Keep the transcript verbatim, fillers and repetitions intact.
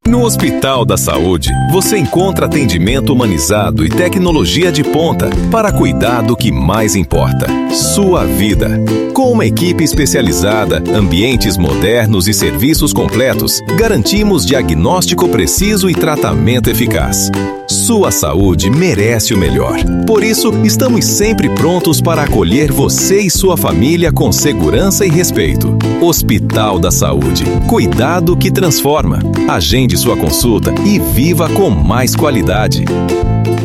No Hospital da Saúde, você encontra atendimento humanizado e tecnologia de ponta para cuidar do que mais importa: sua vida. Com uma equipe especializada, ambientes modernos e serviços completos, garantimos diagnóstico preciso e tratamento eficaz. Sua saúde merece o melhor. Por isso, estamos sempre prontos para acolher você e sua família com segurança e respeito. Hospital da Saúde. Cuidado que transforma. Agende sua consulta e viva com mais qualidade.